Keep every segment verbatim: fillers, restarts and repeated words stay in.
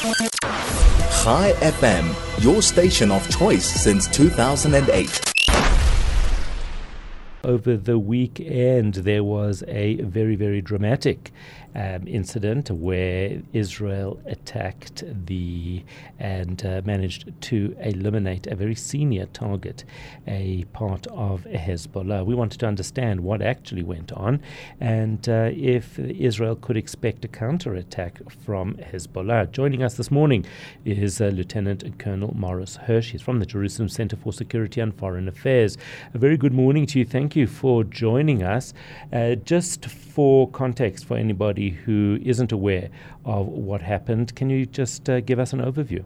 Chai F M, your station of choice since two thousand eight. Over the weekend, there was a very, very dramatic um, incident where Israel attacked the and uh, managed to eliminate a very senior target, a part of Hezbollah. We wanted to understand what actually went on and uh, if Israel could expect a counterattack from Hezbollah. Joining us this morning is uh, Lieutenant Colonel Morris Hirsch. He's from the Jerusalem Center for Security and Foreign Affairs. A very good morning to you. Thank you for joining us. Uh, just for context, for anybody who isn't aware of what happened, can you just uh, give us an overview?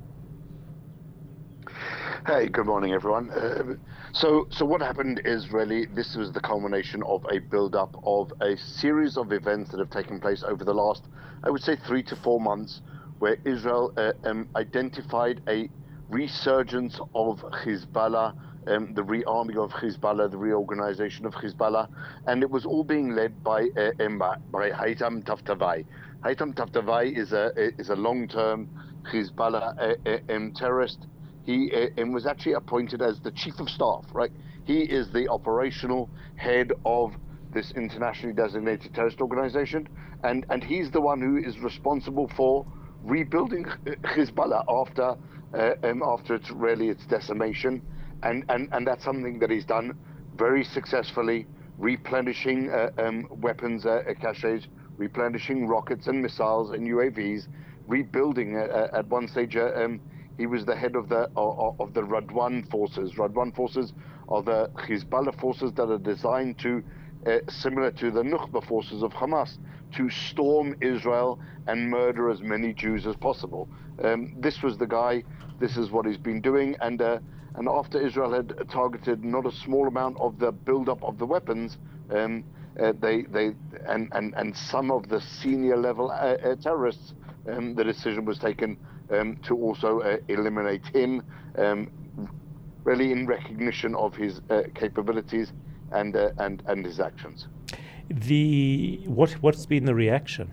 Hey, good morning, everyone. Uh, so, so what happened is really this was the culmination of a build-up of a series of events that have taken place over the last, I would say, three to four months, where Israel uh, um, identified a resurgence of Hezbollah, Um, the rearming of Hezbollah, the reorganization of Hezbollah, and it was all being led by uh, um, by Haytham Taftavai. Haytham Taftavai is a is a long-term Hezbollah uh, uh, um, terrorist. He uh, um, was actually appointed as the chief of staff. Right, he is the operational head of this internationally designated terrorist organization, and and he's the one who is responsible for rebuilding Hezbollah after uh, um, after it's really its decimation. And, and and that's something that he's done very successfully, replenishing uh, um, weapons uh, caches, replenishing rockets and missiles and U A Vs, rebuilding. Uh, at one stage, uh, um, he was the head of the of, of the Radwan forces. Radwan forces are the Hezbollah forces that are designed to, uh, similar to the Nukhba forces of Hamas, to storm Israel and murder as many Jews as possible. Um, this was the guy. This is what he's been doing, and. Uh, And after Israel had targeted not a small amount of the build-up of the weapons, um, uh, they they and, and, and some of the senior level uh, uh, terrorists, um, the decision was taken um, to also uh, eliminate him, um, really in recognition of his uh, capabilities and uh, and and his actions. The what what's been the reaction?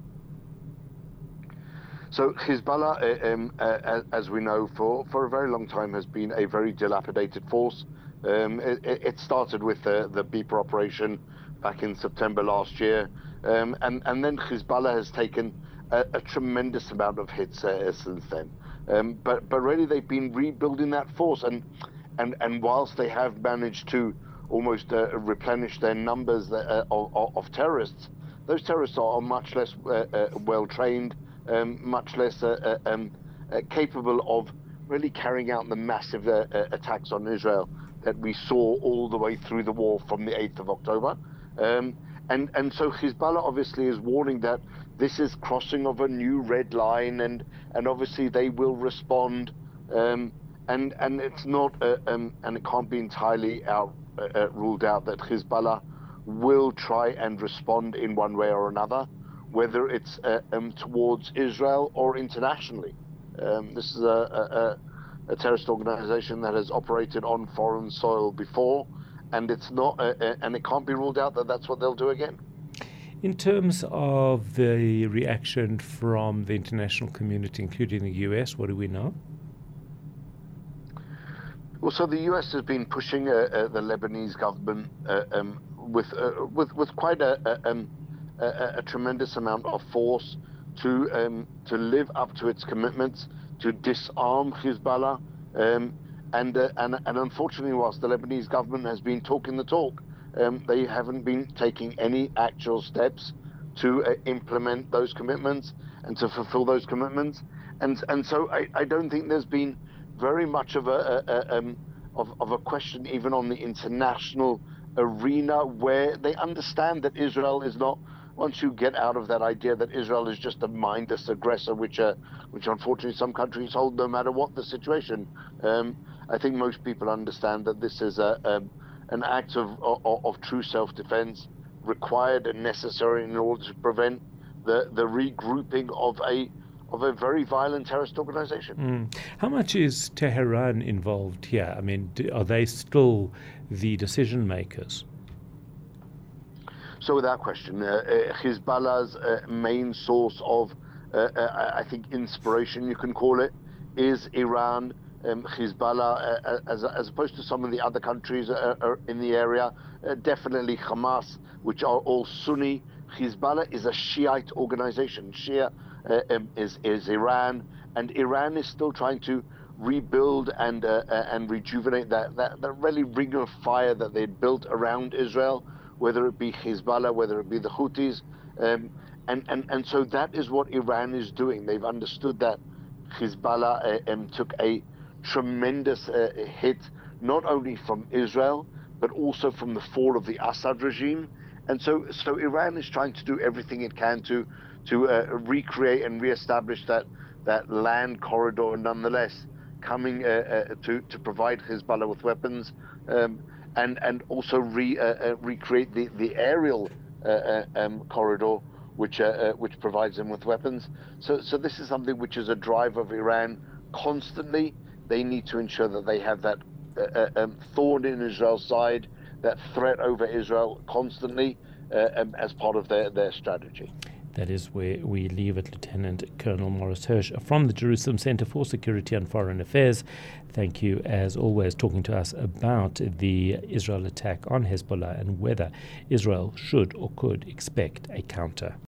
So Hezbollah, uh, um, uh, as we know, for, for a very long time has been a very dilapidated force. Um, it, it started with the, the Beeper operation back in September last year. Um, and, and then Hezbollah has taken a, a tremendous amount of hits uh, since then. Um, but, but really they've been rebuilding that force. And, and, and whilst they have managed to almost uh, replenish their numbers uh, of, of terrorists, those terrorists are much less uh, uh, well-trained, Um, much less uh, uh, um, uh, capable of really carrying out the massive uh, uh, attacks on Israel that we saw all the way through the war from the eighth of October. Um, and, and so Hezbollah obviously is warning that this is crossing of a new red line, and, and obviously they will respond. Um, and, and it's not, uh, um, and it can't be entirely out, uh, uh, ruled out that Hezbollah will try and respond in one way or another, whether it's uh, um, towards Israel or internationally. Um, this is a, a, a terrorist organization that has operated on foreign soil before, and it's not, uh, uh, and it can't be ruled out that that's what they'll do again. In terms of the reaction from the international community, including the U S, what do we know? Well, so the U S has been pushing uh, uh, the Lebanese government uh, um, with, uh, with with quite a, a um, A, a tremendous amount of force to um, to live up to its commitments to disarm Hezbollah, um, and, uh, and and unfortunately, whilst the Lebanese government has been talking the talk, um, they haven't been taking any actual steps to uh, implement those commitments and to fulfill those commitments, and and so I, I don't think there's been very much of a, a, a um, of of a question even on the international arena where they understand that Israel is not. Once you get out of that idea that Israel is just a mindless aggressor, which uh, which unfortunately some countries hold no matter what the situation, um, I think most people understand that this is a, a an act of, of, of true self-defense, required and necessary in order to prevent the, the regrouping of a of a very violent terrorist organization. Mm. How much is Tehran involved here? I mean, do, are they still the decision makers? So without question, uh, uh, Hezbollah's uh, main source of uh, uh, I think, inspiration, you can call it, is Iran, um, Hezbollah, uh, as, as opposed to some of the other countries uh, uh, in the area. Uh, definitely Hamas, which are all Sunni. Hezbollah is a Shiite organization. Shia uh, um, is, is Iran, and Iran is still trying to rebuild and uh, uh, and rejuvenate that, that, that really ring of fire that they built around Israel, whether it be Hezbollah, whether it be the Houthis. Um, and, and, and so that is what Iran is doing. They've understood that Hezbollah uh, um, took a tremendous uh, hit, not only from Israel, but also from the fall of the Assad regime. And so, so Iran is trying to do everything it can to to uh, recreate and reestablish that that land corridor, nonetheless, coming uh, uh, to to provide Hezbollah with weapons, um, and and also re, uh, uh, recreate the the aerial uh, uh, um, corridor, which uh, uh, which provides them with weapons. So so this is something which is a drive of Iran constantly. They need to ensure that they have that uh, uh, um, thorn in Israel's side, that threat over Israel constantly uh, um, as part of their, their strategy. That is where we leave it. Lieutenant Colonel Maurice Hirsch from the Jerusalem Center for Security and Foreign Affairs. Thank you, as always, talking to us about the Israel attack on Hezbollah and whether Israel should or could expect a counter.